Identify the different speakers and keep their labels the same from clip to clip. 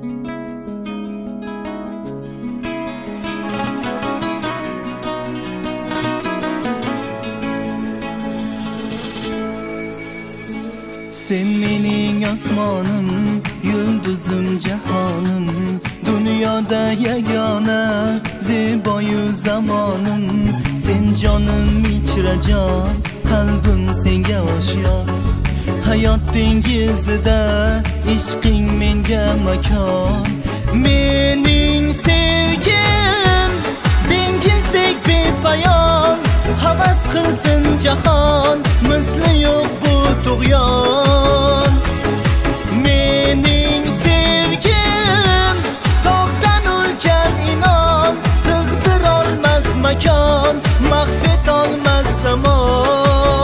Speaker 1: Sen mening osmonim, yulduzim jahonim, dunyoda yagona zeboyu zamonim. Sen jonim ichrajon, qalbim senga oshiq. Hayot dengizida ishqing menga makon. Mening sevgim dengizdek bepoyon, havas qilsin jahon, misli yo'q bu tug'yon. Mening sevgim tog'dan ulkan inon, sig'dirolmas makon, mahvetolmas zamon.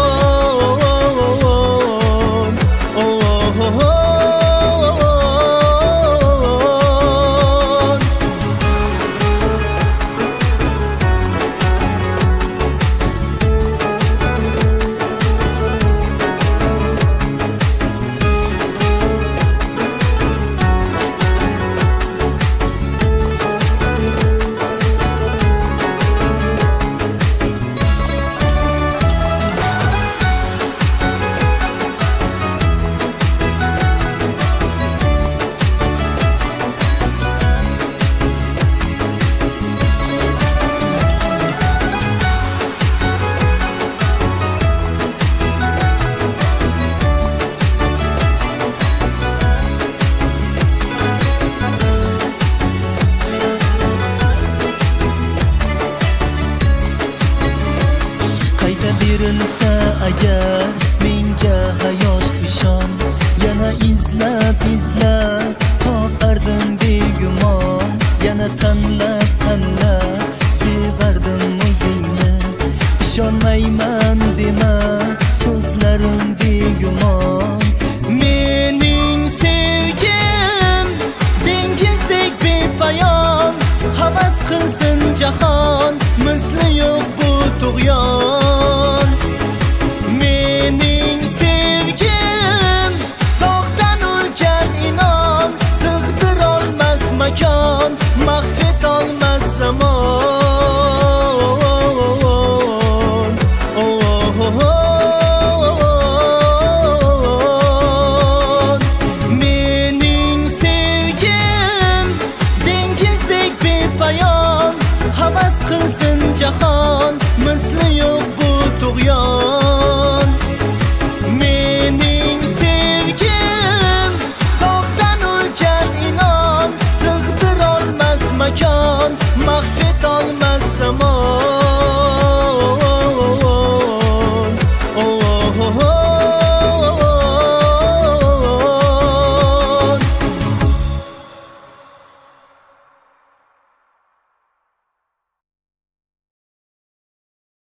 Speaker 1: Berilsa agar menga hayot ishon, yana izlab topardim begumon. Yana tanlab sevardim o'zingni, ishonmayman dema so'zlarim begumon. Mening sevgim dengizdek bepoyon, havas qilsin jahon, misli yo'q bu tug'yon. Mening sevgim tog'dan ulkan inon, sig'dirolmas makon, mahvetolmas zamon. Mening sevgim dengizdek bepoyon, havas qilsin jahon, misli yo'q bu tug'yon.